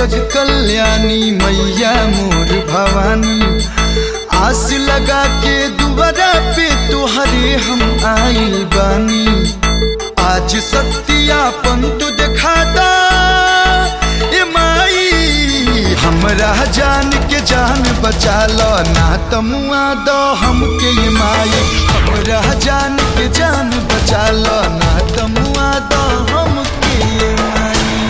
जग कल्याणी मैया मोर भवानी। आस लगा के दुआरा पे तोहरे हम आइल बानी। आज सत्यापन तो दिखाता ए माई, हमरा जान के जान बचा लो ना तमुआ दो हमके ये माई। हमरा जान के जान बचा लो ना तमुआ दो हमके ये माई।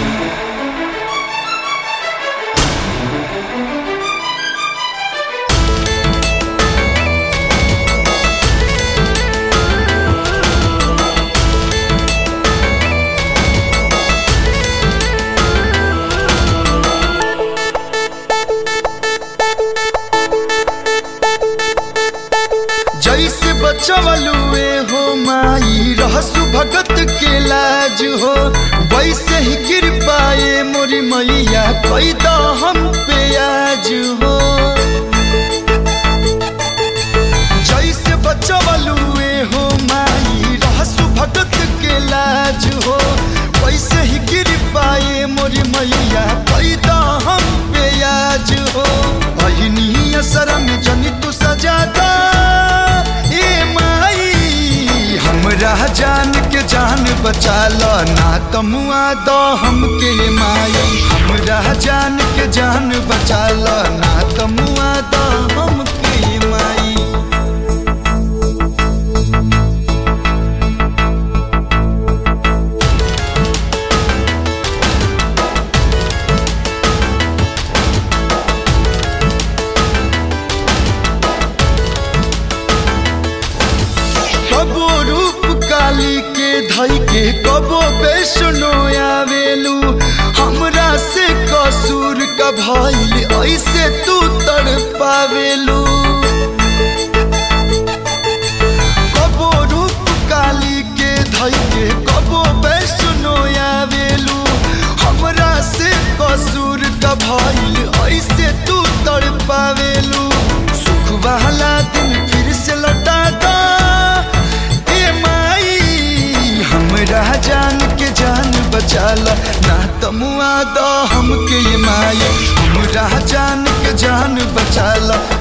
जैसे बचवलुए हो माई रहसु भगत के लाज हो, वैसे ही कृपाए मोरी मैया कई दो हम पे आज हो। जैसे बचवलुए हो माई रहसु भगत के लाज हो, वैसे ही कृपाए मोरी मैया कई दो हम पे आज हो। अहिनी असर में जनी तू सजादा हमरा जान के जान बचा लो ना तमुआ दो हमके माई। हमरा जान के जान बचा लो ना तमुआ दो हमके माई। कबो रूप काली के धई के कबो वैष्णो आवेलू। हमरा से कसूर का भइल ऐसे तू तड़पावेलू। कबो रूप काली के धई के कबो वैष्णो आवेलू। हमरा से कसूर का भइल ऐसे तू तड़पावेलू। सुख वाला दिन फिर से लौटा दो हमरा जान के जान बचा लो ना तमुआ दो हमके ये माई। हमरा जान के जान बचा लो